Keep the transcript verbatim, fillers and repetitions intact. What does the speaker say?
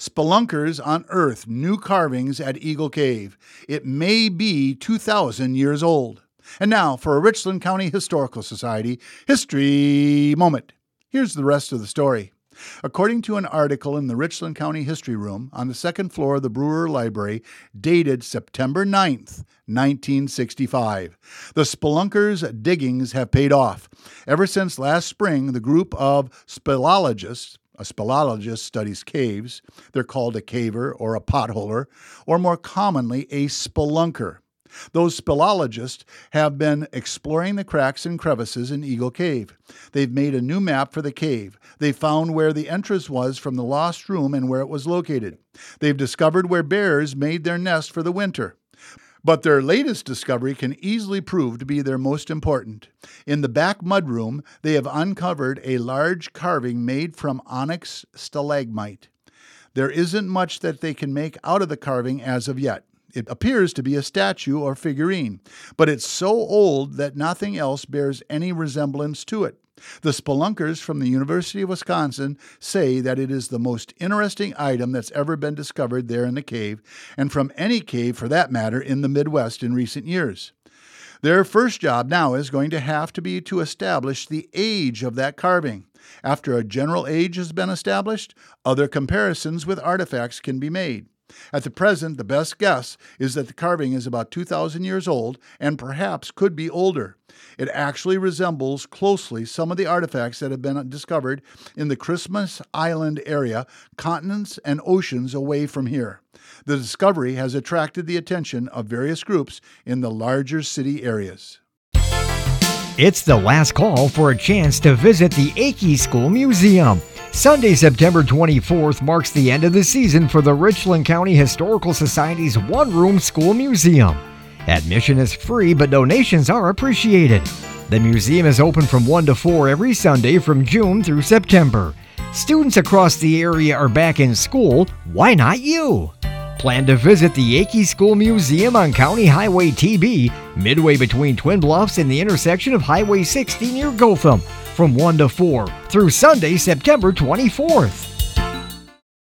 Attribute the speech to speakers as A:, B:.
A: Spelunkers unearth new carvings at Eagle Cave. It may be two thousand years old. And now for a Richland County Historical Society History Moment. Here's the rest of the story. According to an article in the Richland County History Room on the second floor of the Brewer Library, dated September ninth, nineteen sixty-five, the Spelunkers' diggings have paid off. Ever since last spring, the group of speleologists, a speleologist studies caves, they're called a caver or a potholer, or more commonly a spelunker. Those speleologists have been exploring the cracks and crevices in Eagle Cave. They've made a new map for the cave. They found where the entrance was from the lost room and where it was located. They've discovered where bears made their nest for the winter. But their latest discovery can easily prove to be their most important. In the back mudroom, they have uncovered a large carving made from onyx stalagmite. There isn't much that they can make out of the carving as of yet. It appears to be a statue or figurine, but it's so old that nothing else bears any resemblance to it. The spelunkers from the University of Wisconsin say that it is the most interesting item that's ever been discovered there in the cave, and from any cave for that matter in the Midwest in recent years. Their first job now is going to have to be to establish the age of that carving. After a general age has been established, other comparisons with artifacts can be made. At the present, the best guess is that the carving is about two thousand years old and perhaps could be older. It actually resembles closely some of the artifacts that have been discovered in the Christmas Island area, continents and oceans away from here. The discovery has attracted the attention of various groups in the larger city areas.
B: It's the last call for a chance to visit the Akey School Museum. Sunday, September twenty-fourth marks the end of the season for the Richland County Historical Society's one-room school museum. Admission is free, but donations are appreciated. The museum is open from one to four every Sunday from June through September. Students across the area are back in school. Why not you? Plan to visit the Akey School Museum on County Highway T B, midway between Twin Bluffs and the intersection of Highway sixty near Gotham, from one to four through Sunday, September twenty-fourth.